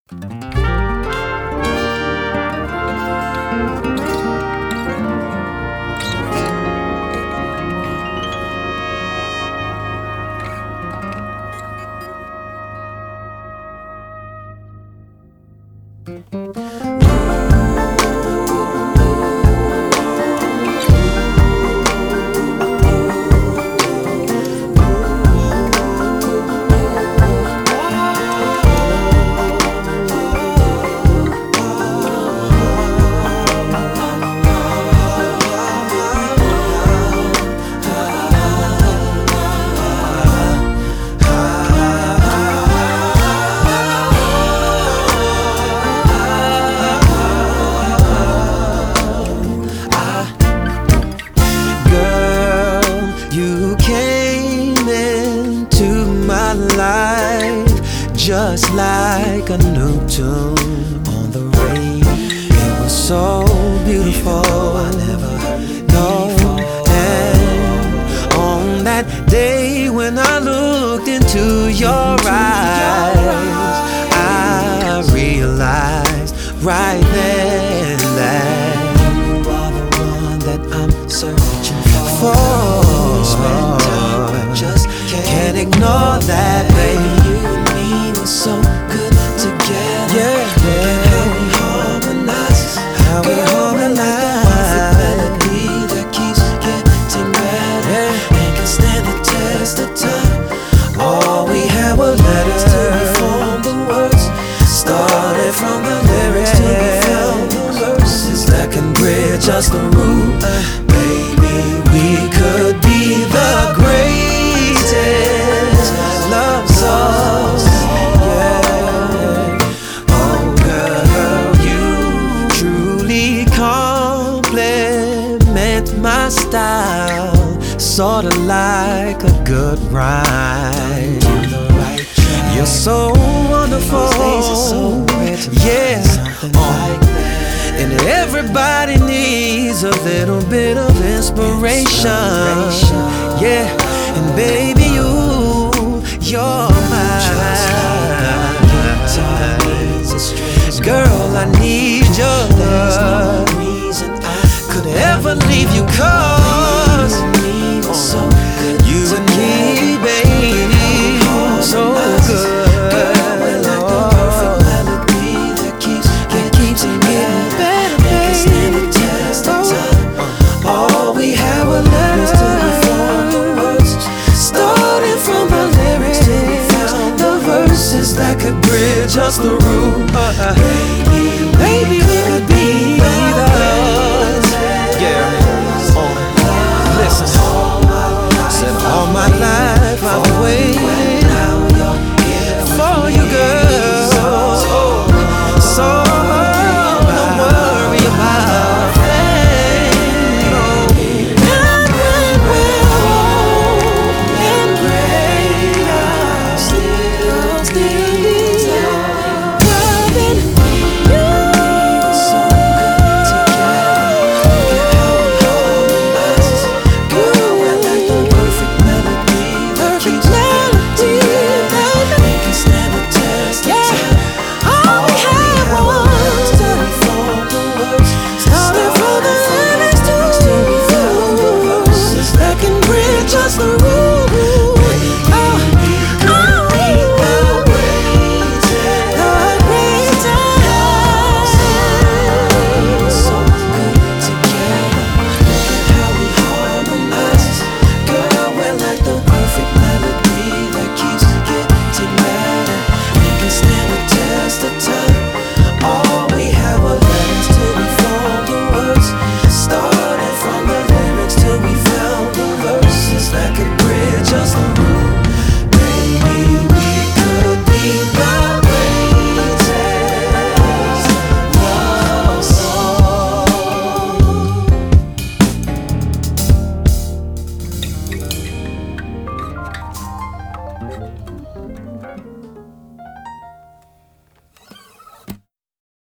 Just like a new tune on the radio. It was so beautiful. I never heard it before. And on that day when I looked into your eyes, I realized right then that you are the one that I'm searching for. I just can't ignore that, baby. So good together. Yeah, how we harmonize. How we harmonize. The melody that keeps getting better. And can stand the test of time. All we had were letters till we formed the words. Started from the lyrics till we found the verses that can bridge us the root. Baby, we could be the greatest love songs. My style, sorta like a good rhyme. You're so wonderful, yeah. And everybody needs a little bit of inspiration, yeah. And baby, you're mine. Girl, I need your love. Could ever leave you, cause you and me, baby, so good. We're like the perfect melody that keeps getting better, baby. Stand the test of time. All we had were letters till we found the words. Starting from the lyrics till we found the verses that could bridge us the root.